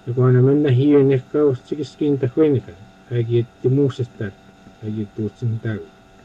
Joka mennä hienekka ustikiskin tahuinika. Kaikki muusesta. Kaikki tuutsin tau.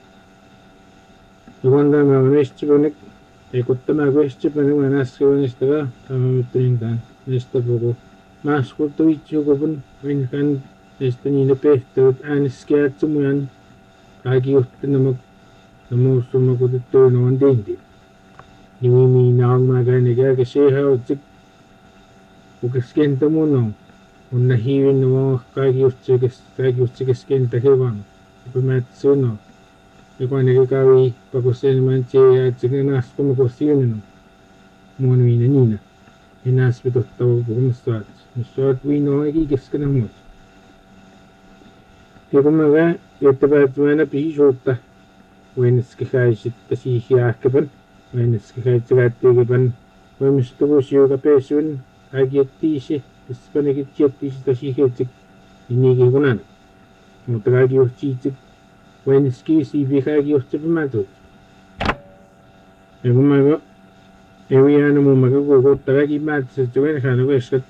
Joka tämä on vestipunek. Tämä vestipunek on äskeistä ka. Tämä mitään tän. Näistä puhuu. Maskulta vitsuukupun. Vinkan näistä niitä pehtävät ääneskeät sumujan. Kaikki johti nämä kutettuun on tinti. Nimi naagmaagainen kääkä seehautsik. Ukeskentä mun on nähivin nämä kaikki just se keskentä hevan. Pimät suno. Joka näkee kävi pakosen manche ja tsekin askuma kosiuninu. Muun viina niina. Enäs pitottava puhumistaat. Mistaat viinoa eikä keskenä muut. Joka mä vähän jättävät mennä pihisuutta. Venskehäiset sihiähkäpän. Venskehäitsevätteekäpän. Voimistuvuus joka pesun. Kaikki Espanjakin tietysti sihiäitsik. Niinkin kunan. Mutta kaikki johtiitsik. Venskihäisiä kaikki johtipämätut. Ja kun mä ei jäänyt mun mä kokouttaa kaikki määrätset jo verhaan veskat.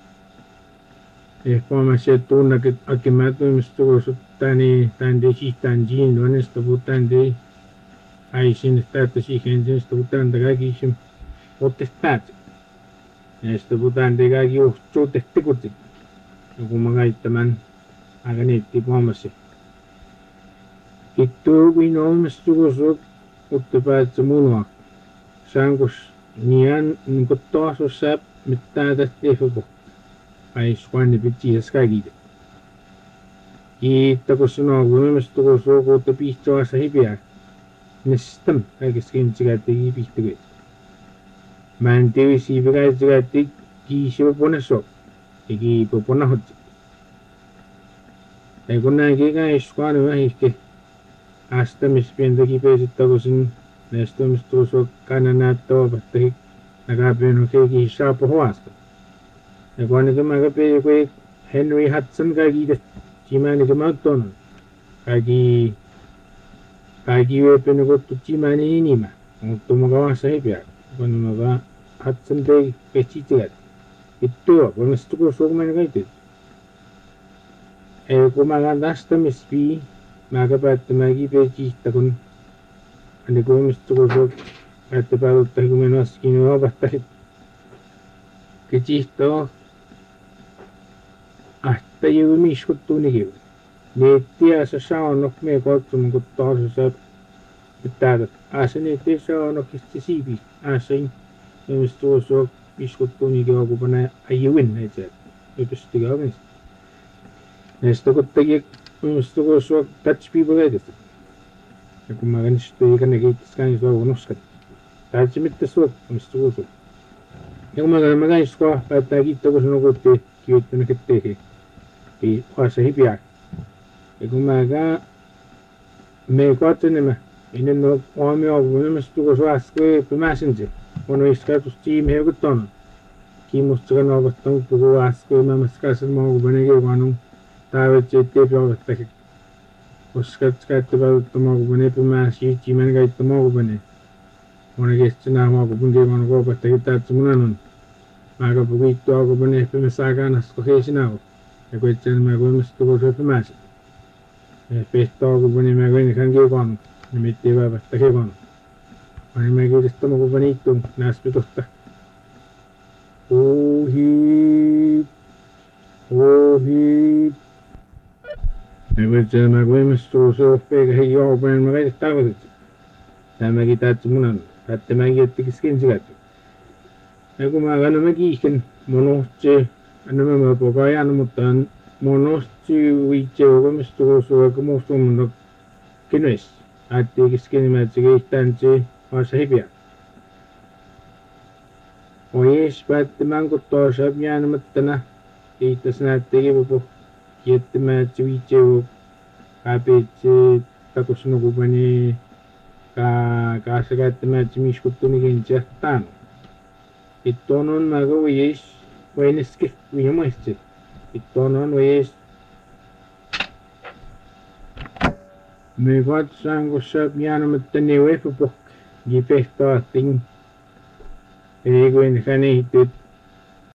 Ehkä mä se tunnakin akimät voimistuvuus tänne sihtään jiin vanesta puhutaan aisin että siihen tästä puhutaan kaikki sen otteet. Näistä puhutaan kaikki johtuutet tekutit. Ja kun mä käyttämään aika netti puhumassa. Kittu voimistuvuus ottepäät se munua. Saankus nian niinku taasussa mitään tästä tehtävä. Ai suanne pitää kaikki. Kiitos kun sanoo voimistuvuus että pihtoassa hipiä. Nestam kaikista kintsikäytti pihtokeet. Mä en tiedä siipikäytti kiisiä ponessa. Eikä pona hotsi. Ja kun näin käis suanne vähihke. Astamispientä kipeisittää kun sen näistä voimistuvuus kanna näyttää että näkäpyyn keiki saapu huasta. Ja kun ainakin mä käpeen joku Henry Hudson kaikki tiimäänikin mä oon kaikki yöpynyt kuttu tiimääni enemmän. Mutta mukavassa ei pidä. Kun mä vaan Hudson tei kehtitsikäät. Ittua, voimistuvuus suomen kaikki. Ja kun mä kaan astamispii, mä käpäättämään kipeisittää kun ainakin voimistuvuus että päätottaa kun minä askin opahtasit. Kehtittää ahta juuri miskuttuu nikivu. Neettiä se saanok me katsomaan kun taas se pitää. Ase neettiä saanokista siipi. Asein voimistuvuus miskuttuu nikivu kun panee ajuin näitä. Ei pystytä oikeasti. Näistä kun teki voimistuvuus touch-piipa käytetty. Ja kun mä kannistuin eikä ne keittiskään niin suovu noskat. Täältä mitään voimistuvuus. Ja kun mä kannistuin päättää kiittää kun se nukutti kiittänyt ketteekin. Ei oasa hipiä. Ja kun me katsomme, ennen on huomioon voimistuvuus vaskoi pimäsensi. On viskaitus tiimi heikot on. Kiinnostuska nouvattanut puhuu vaskoi mämäskäisen maakupanekin vaan on taivetse ettei pjauvattakin. Koska käyttävät maakupane pimäsi tiimen käyttää maakupane. On kesti nää maakupankin vaan koopattakin täyttä munan on. Mä kapu kiittu maakupane pimässä aikaan kohdei sinä on. Ja kun itse mä voimistuvuus pimäsi. Pehtoa kun pani mä koinnikan kiekon, nimittäin päivästä kiekon. Pani mä kiitistä mä kun pani ittuun näspi tohta. Ohi. Ja kun itse mä voimistuvuus eikä hei johon mä väitet tarkoitit. Tämäkin täytyy munan, että mä kiittikin skinsikätty. Ja kun mä kannan mä kiihken, mun ohtsi, anna mä poka ajan, mutta monosti viitse voimistuvuus vaikka muusta mun kenessä. Ajattelin skenimään, että se kehittään se vaasa hipiä. Ojes päättämään kun taas jäämättänä. Kiitos näytteekin voipu jättämään, että se viitse kapeet se takos nukupani kaasa käyttämään, että se miskuttu niin kentsiähtään. Itto on mä kun ojes vainiske viimaisesti. Itto on ojes. Me katsotaan, kun sä jäämättä ne voipu. Jipehtaa ting. Ei kun hän ehtii